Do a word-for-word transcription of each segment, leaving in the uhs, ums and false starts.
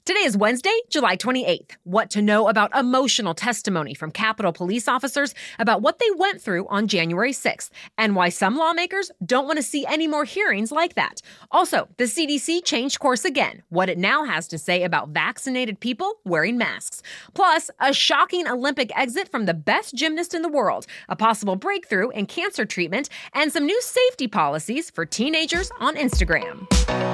Today is Wednesday, July twenty-eighth. What to know about emotional testimony from Capitol police officers about what they went through on January sixth, and why some lawmakers don't want to see any more hearings like that. Also, the C D C changed course again, what it now has to say about vaccinated people wearing masks. Plus, a shocking Olympic exit from the best gymnast in the world, a possible breakthrough in cancer treatment, and some new safety policies for teenagers on Instagram.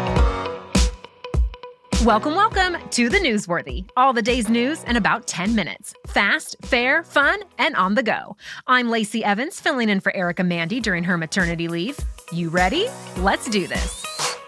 Welcome, welcome to The Newsworthy. All the day's news in about ten minutes. Fast, fair, fun, and on the go. I'm Lacey Evans, filling in for Erica Mandy during her maternity leave. You ready? Let's do this.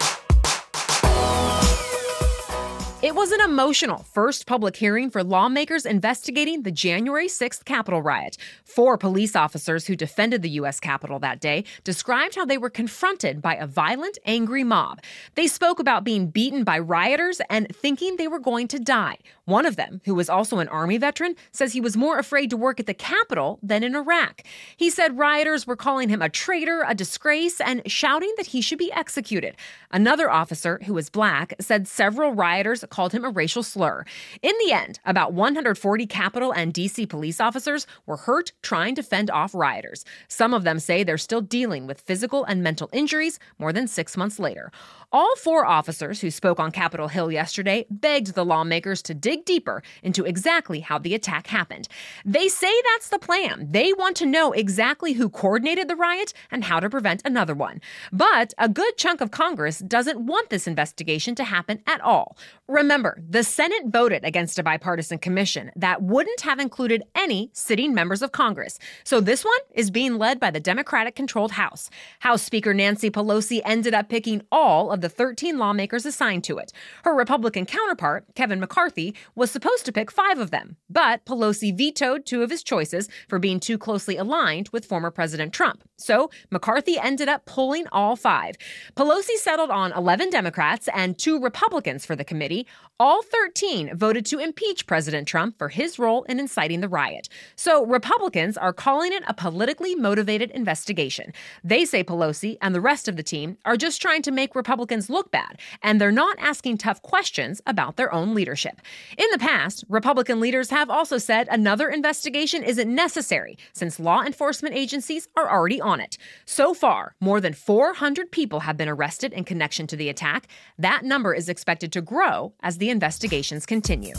It was an emotional first public hearing for lawmakers investigating the January sixth Capitol riot. Four police officers who defended the U S Capitol that day described how they were confronted by a violent, angry mob. They spoke about being beaten by rioters and thinking they were going to die. One of them, who was also an Army veteran, says he was more afraid to work at the Capitol than in Iraq. He said rioters were calling him a traitor, a disgrace, and shouting that he should be executed. Another officer, who was black, said several rioters called him a racial slur. In the end, about one hundred forty Capitol and D C police officers were hurt trying to fend off rioters. Some of them say they're still dealing with physical and mental injuries more than six months later. All four officers who spoke on Capitol Hill yesterday begged the lawmakers to dig deeper into exactly how the attack happened. They say that's the plan. They want to know exactly who coordinated the riot and how to prevent another one. But a good chunk of Congress doesn't want this investigation to happen at all. Remember, the Senate voted against a bipartisan commission that wouldn't have included any sitting members of Congress. So this one is being led by the Democratic-controlled House. House Speaker Nancy Pelosi ended up picking all of the thirteen lawmakers assigned to it. Her Republican counterpart, Kevin McCarthy, was supposed to pick five of them, but Pelosi vetoed two of his choices for being too closely aligned with former President Trump. So McCarthy ended up pulling all five. Pelosi settled on eleven Democrats and two Republicans for the committee. All thirteen voted to impeach President Trump for his role in inciting the riot. So Republicans are calling it a politically motivated investigation. They say Pelosi and the rest of the team are just trying to make Republicans look bad, and they're not asking tough questions about their own leadership. In the past, Republican leaders have also said another investigation isn't necessary since law enforcement agencies are already on it. So far, more than four hundred people have been arrested in connection to the attack. That number is expected to grow as the investigations continue.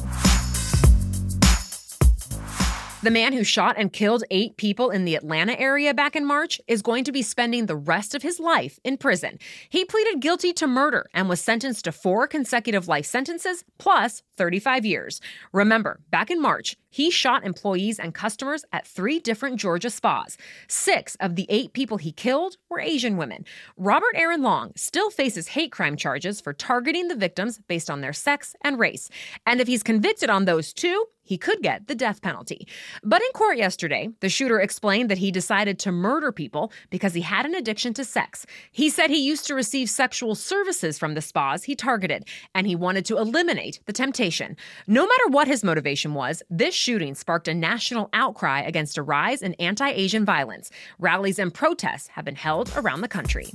The man who shot and killed eight people in the Atlanta area back in March is going to be spending the rest of his life in prison. He pleaded guilty to murder and was sentenced to four consecutive life sentences plus thirty-five years. Remember, back in March, he shot employees and customers at three different Georgia spas. Six of the eight people he killed were Asian women. Robert Aaron Long still faces hate crime charges for targeting the victims based on their sex and race. And if he's convicted on those two, he could get the death penalty. But in court yesterday, the shooter explained that he decided to murder people because he had an addiction to sex. He said he used to receive sexual services from the spas he targeted, and he wanted to eliminate the temptation. No matter what his motivation was, this shooting sparked a national outcry against a rise in anti-Asian violence. Rallies and protests have been held around the country.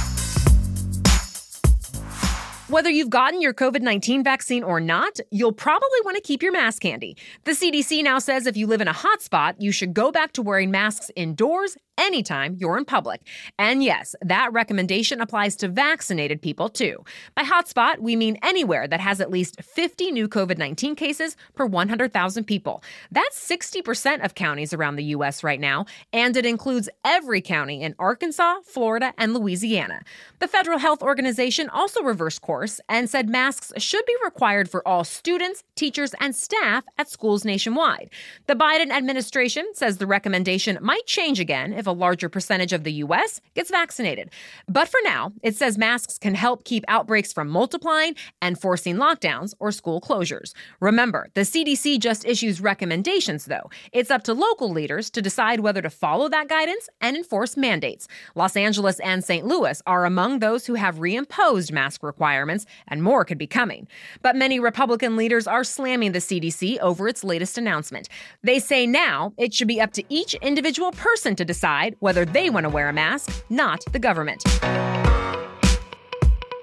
Whether you've gotten your covid nineteen vaccine or not, you'll probably want to keep your mask handy. The C D C now says if you live in a hotspot, you should go back to wearing masks indoors anytime you're in public. And yes, that recommendation applies to vaccinated people too. By hotspot, we mean anywhere that has at least fifty new covid nineteen cases per one hundred thousand people. That's sixty percent of counties around the U S right now, and it includes every county in Arkansas, Florida, and Louisiana. The Federal Health Organization also reversed course and said masks should be required for all students, teachers, and staff at schools nationwide. The Biden administration says the recommendation might change again if a larger percentage of the U S gets vaccinated. But for now, it says masks can help keep outbreaks from multiplying and forcing lockdowns or school closures. Remember, the C D C just issues recommendations, though. It's up to local leaders to decide whether to follow that guidance and enforce mandates. Los Angeles and Saint Louis are among those who have reimposed mask requirements, and more could be coming. But many Republican leaders are slamming the C D C over its latest announcement. They say now it should be up to each individual person to decide whether they want to wear a mask, not the government.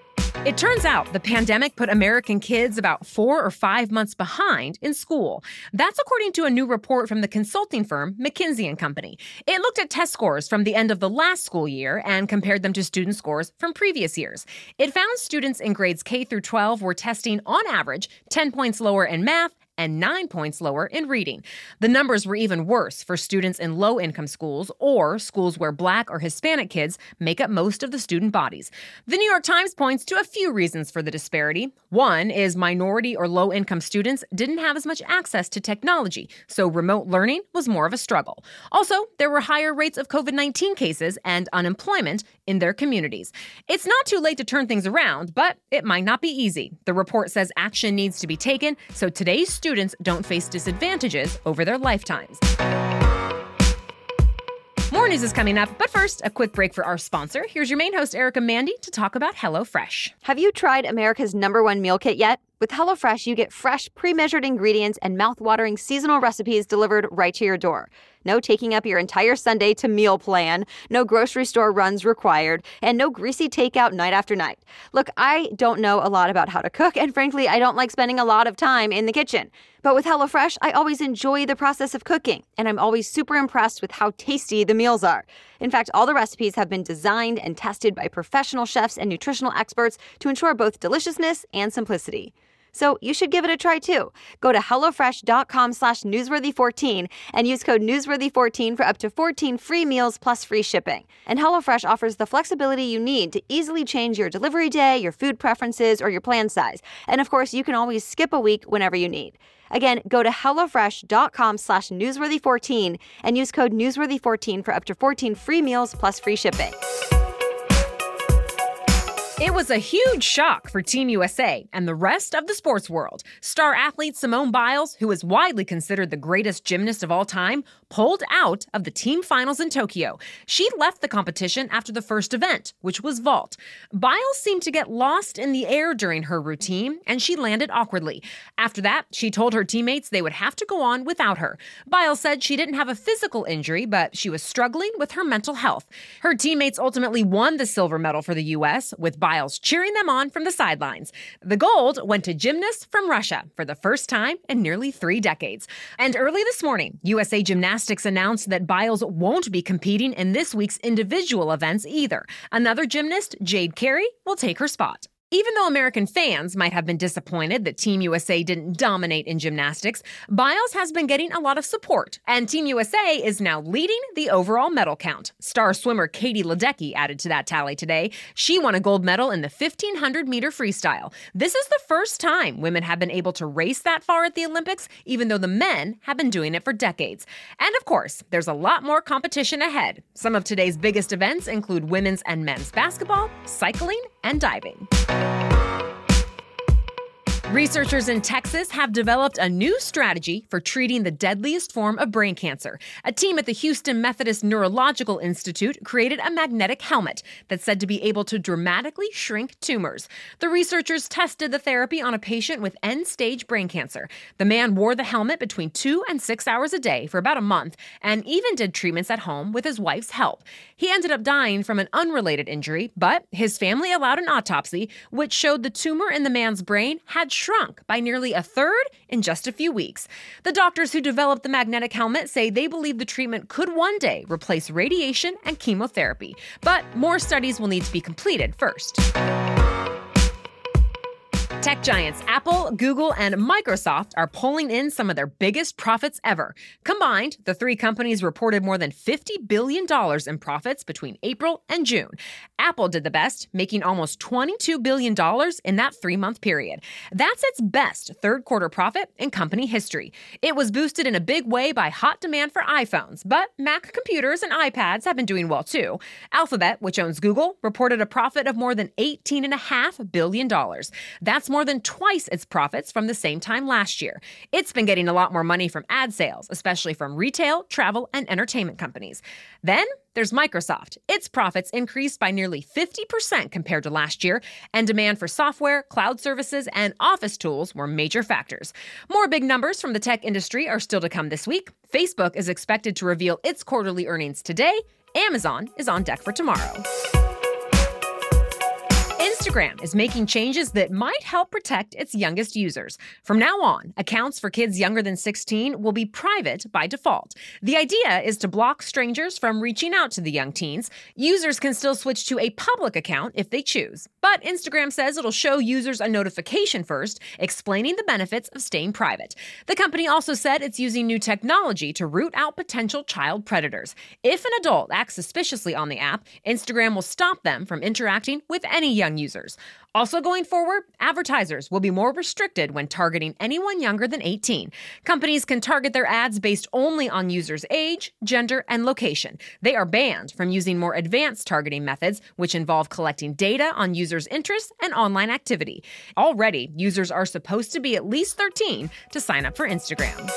It turns out the pandemic put American kids about four or five months behind in school. That's according to a new report from the consulting firm McKinsey and Company. It looked at test scores from the end of the last school year and compared them to student scores from previous years. It found students in grades K through twelve were testing on average ten points lower in math and nine points lower in reading. The numbers were even worse for students in low-income schools or schools where Black or Hispanic kids make up most of the student bodies. The New York Times points to a few reasons for the disparity. One is minority or low-income students didn't have as much access to technology, so remote learning was more of a struggle. Also, there were higher rates of covid nineteen cases and unemployment in their communities. It's not too late to turn things around, but it might not be easy. The report says action needs to be taken so today's students don't face disadvantages over their lifetimes. More news is coming up, but first, a quick break for our sponsor. Here's your main host, Erica Mandy, to talk about HelloFresh. Have you tried America's number one meal kit yet? With HelloFresh, you get fresh, pre-measured ingredients and mouth-watering seasonal recipes delivered right to your door. No taking up your entire Sunday to meal plan, no grocery store runs required, and no greasy takeout night after night. Look, I don't know a lot about how to cook, and frankly, I don't like spending a lot of time in the kitchen. But with HelloFresh, I always enjoy the process of cooking, and I'm always super impressed with how tasty the meals are. In fact, all the recipes have been designed and tested by professional chefs and nutritional experts to ensure both deliciousness and simplicity. So you should give it a try too. Go to HelloFresh.com slash newsworthy14 and use code newsworthy fourteen for up to fourteen free meals plus free shipping. And HelloFresh offers the flexibility you need to easily change your delivery day, your food preferences, or your plan size. And of course, you can always skip a week whenever you need. Again, go to HelloFresh.com slash newsworthy14 and use code newsworthy fourteen for up to fourteen free meals plus free shipping. It was a huge shock for Team U S A and the rest of the sports world. Star athlete Simone Biles, who is widely considered the greatest gymnast of all time, pulled out of the team finals in Tokyo. She left the competition after the first event, which was vault. Biles seemed to get lost in the air during her routine, and she landed awkwardly. After that, she told her teammates they would have to go on without her. Biles said she didn't have a physical injury, but she was struggling with her mental health. Her teammates ultimately won the silver medal for the U S, with Biles cheering them on from the sidelines. The gold went to gymnasts from Russia for the first time in nearly three decades. And early this morning, U S A Gymnastics announced that Biles won't be competing in this week's individual events either. Another gymnast, Jade Carey, will take her spot. Even though American fans might have been disappointed that Team U S A didn't dominate in gymnastics, Biles has been getting a lot of support, and Team U S A is now leading the overall medal count. Star swimmer Katie Ledecky added to that tally today. She won a gold medal in the fifteen hundred meter freestyle. This is the first time women have been able to race that far at the Olympics, even though the men have been doing it for decades. And of course, there's a lot more competition ahead. Some of today's biggest events include women's and men's basketball, cycling, and diving. Researchers in Texas have developed a new strategy for treating the deadliest form of brain cancer. A team at the Houston Methodist Neurological Institute created a magnetic helmet that's said to be able to dramatically shrink tumors. The researchers tested the therapy on a patient with end-stage brain cancer. The man wore the helmet between two and six hours a day for about a month and even did treatments at home with his wife's help. He ended up dying from an unrelated injury, but his family allowed an autopsy, which showed the tumor in the man's brain had shrunk by nearly a third in just a few weeks. The doctors who developed the magnetic helmet say they believe the treatment could one day replace radiation and chemotherapy. But more studies will need to be completed first. Tech giants Apple, Google, and Microsoft are pulling in some of their biggest profits ever. Combined, the three companies reported more than fifty billion dollars in profits between April and June. Apple did the best, making almost twenty-two billion dollars in that three-month period. That's its best third-quarter profit in company history. It was boosted in a big way by hot demand for iPhones, but Mac computers and iPads have been doing well too. Alphabet, which owns Google, reported a profit of more than eighteen point five billion dollars. That's more than twice its profits from the same time last year. It's been getting a lot more money from ad sales, especially from retail, travel, and entertainment companies. Then there's Microsoft. Its profits increased by nearly fifty percent compared to last year, and demand for software, cloud services, and office tools were major factors. More big numbers from the tech industry are still to come this week. Facebook is expected to reveal its quarterly earnings today. Amazon is on deck for tomorrow. Instagram is making changes that might help protect its youngest users. From now on, accounts for kids younger than sixteen will be private by default. The idea is to block strangers from reaching out to the young teens. Users can still switch to a public account if they choose. But Instagram says it'll show users a notification first, explaining the benefits of staying private. The company also said it's using new technology to root out potential child predators. If an adult acts suspiciously on the app, Instagram will stop them from interacting with any young users. Also going forward, advertisers will be more restricted when targeting anyone younger than eighteen. Companies can target their ads based only on users' age, gender, and location. They are banned from using more advanced targeting methods, which involve collecting data on users' interests and online activity. Already, users are supposed to be at least thirteen to sign up for Instagram.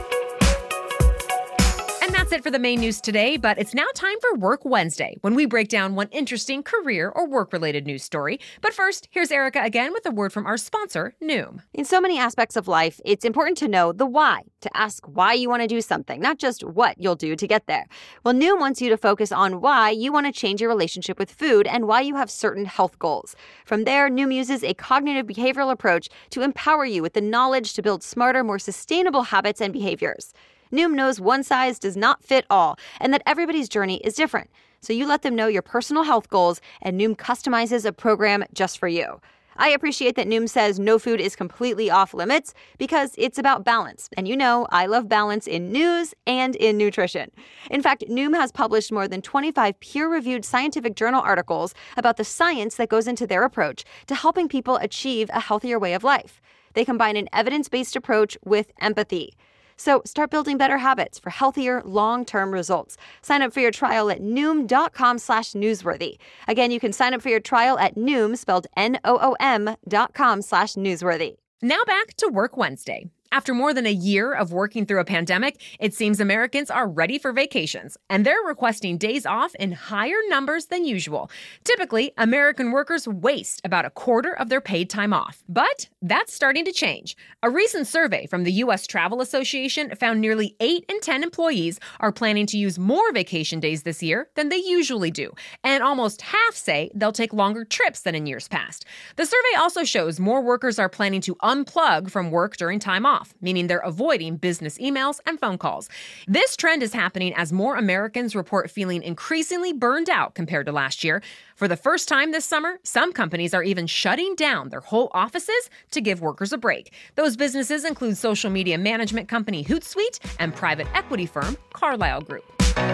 That's it for the main news today, but it's now time for Work Wednesday, when we break down one interesting career or work-related news story. But first, here's Erica again with a word from our sponsor, Noom. In so many aspects of life, it's important to know the why, to ask why you want to do something, not just what you'll do to get there. Well, Noom wants you to focus on why you want to change your relationship with food and why you have certain health goals. From there, Noom uses a cognitive behavioral approach to empower you with the knowledge to build smarter, more sustainable habits and behaviors. Noom knows one size does not fit all, and that everybody's journey is different. So you let them know your personal health goals, and Noom customizes a program just for you. I appreciate that Noom says no food is completely off limits, because it's about balance. And you know, I love balance in news and in nutrition. In fact, Noom has published more than twenty-five peer-reviewed scientific journal articles about the science that goes into their approach to helping people achieve a healthier way of life. They combine an evidence-based approach with empathy. So start building better habits for healthier, long-term results. Sign up for your trial at Noom.com slash newsworthy. Again, you can sign up for your trial at Noom, spelled N O O M, dot com slash newsworthy. Now back to Work Wednesday. After more than a year of working through a pandemic, it seems Americans are ready for vacations, and they're requesting days off in higher numbers than usual. Typically, American workers waste about a quarter of their paid time off, but that's starting to change. A recent survey from the U S Travel Association found nearly eight in ten employees are planning to use more vacation days this year than they usually do, and almost half say they'll take longer trips than in years past. The survey also shows more workers are planning to unplug from work during time off, meaning they're avoiding business emails and phone calls. This trend is happening as more Americans report feeling increasingly burned out compared to last year. For the first time this summer, some companies are even shutting down their whole offices to give workers a break. Those businesses include social media management company Hootsuite and private equity firm Carlyle Group.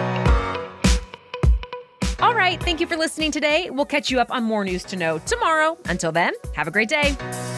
All right, thank you for listening today. We'll catch you up on more news to know tomorrow. Until then, have a great day.